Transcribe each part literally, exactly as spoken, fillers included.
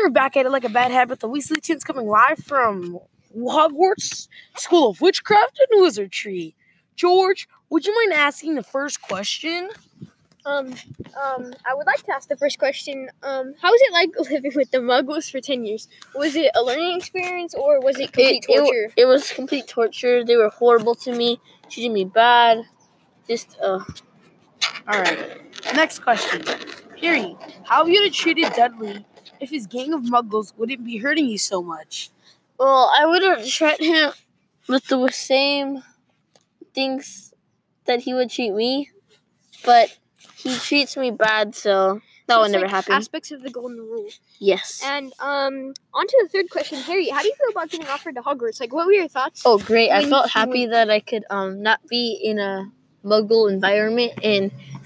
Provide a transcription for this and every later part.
are back at it like a bad habit. The Weasley Twins coming live from Hogwarts School of Witchcraft and Wizardry. George, would you mind asking the first question? Um, um, I would like to ask the first question. Um, how was it like living with the Muggles for ten years? Was it a learning experience or was it complete it, torture? It, it was complete torture. They were horrible to me, treating me bad. Just, uh. All right. Next question. Harry, how would you have treated Dudley if his gang of Muggles wouldn't be hurting you so much? Well, I would have treated him with the same things that he would treat me, but he treats me bad, so that So would it's never like happen. Aspects of the Golden Rule. Yes. And um, on to the third question, Harry. How do you feel about getting offered to Hogwarts? Like, what were your thoughts? Oh, great! I when felt you happy went- that I could um not be in a Muggle environment and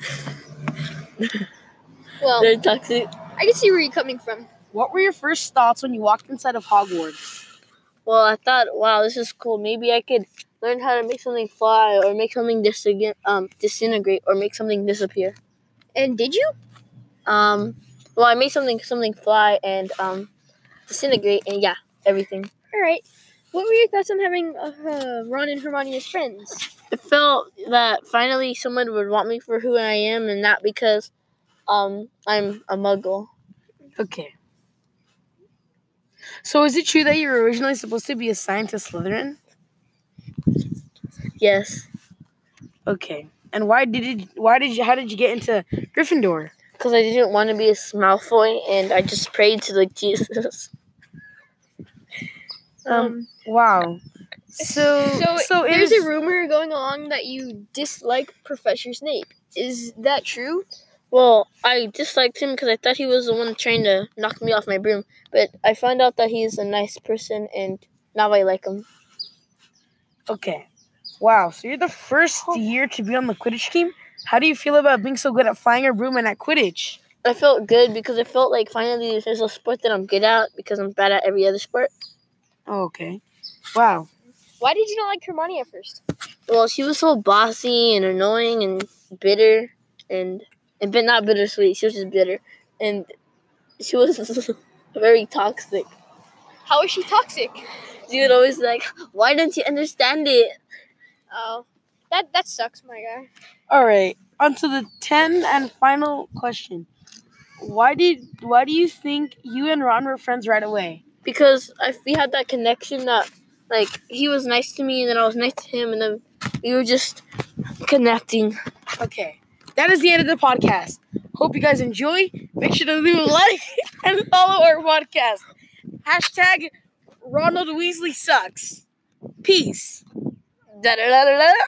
Well, they're toxic. I can see where you're coming from. What were your first thoughts when you walked inside of Hogwarts? Well, I thought, wow, this is cool. Maybe I could learn how to make something fly, or make something dis- um disintegrate, or make something disappear. And did you? Um, well, I made something something fly and um disintegrate, and yeah, everything. All right. What were your thoughts on having uh, Ron and Hermione as friends? It felt that finally someone would want me for who I am, and not because um I'm a Muggle. Okay. So is it true that you were originally supposed to be assigned to Slytherin? Yes, Okay. And why did it, why did you how did you get into Gryffindor? because I didn't want to be a Malfoy, and I just prayed to like Jesus. Um wow. So So, so it there's is, a rumor going along that you dislike Professor Snape. Is that true? Well, I disliked him because I thought he was the one trying to knock me off my broom. But I found out that he's a nice person, and now I like him. okay. Wow. So you're the first year to be on the Quidditch team? How do you feel about being so good at flying a broom and at Quidditch? I felt good because I felt like finally there's a sport that I'm good at because I'm bad at every other sport. Oh, okay. Wow. Why did you not like Hermione at first? Well, she was so bossy and annoying and bitter, and and but not bittersweet. She was just bitter, and she was very toxic. How is she toxic? She would always like, "Why don't you understand it?" Oh, that that sucks, my guy. All right. On to the ten and final question. Why did why do you think you and Ron were friends right away? Because I, we had that connection that, like, he was nice to me, and then I was nice to him, and then we were just connecting. Okay. That is the end of the podcast. Hope you guys enjoy. Make sure to leave a like and follow our podcast. Hashtag Ronald Weasley sucks. Peace. Da da da da da.